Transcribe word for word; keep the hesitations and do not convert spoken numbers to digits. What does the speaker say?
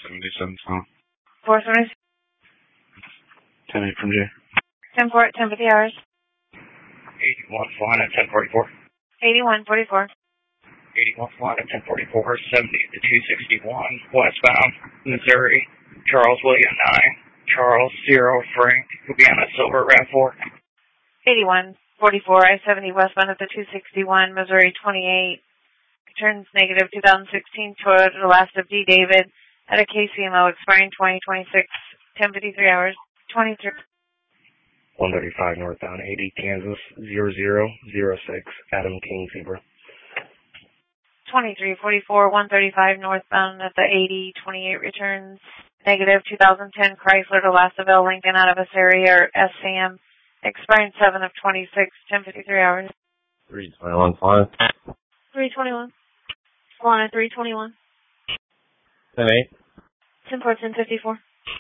seventy-seven phone. four seventy. ten eight from J. ten four at ten fifty hours. eighty-one flying at ten forty-four. eighty-one forty-four. eighty-one flying at ten forty-four, seventy to two sixty-one, westbound, Missouri, Charles William nine, Charles zero, Frank, Cubiana Silver, RAV four. eighty-one forty-four, I seventy westbound at the two sixty-one, Missouri twenty-eight, returns negative two thousand sixteen Toyota Last of D. David at a K C M O expiring twenty twenty-six, ten fifty-three hours, twenty-three. one thirty-five northbound, eighty, Kansas, zero zero zero six, Adam King, Zebra. twenty-three forty-four, one thirty-five northbound at the eighty, twenty-eight returns, negative two thousand ten Chrysler to Lassaville Lincoln out of a area S C M, expiring seven of twenty-six, ten fifty-three hours. three twenty-one flying. three twenty-one. Flying at three twenty-one. ten eight. ten four, ten fifty-four.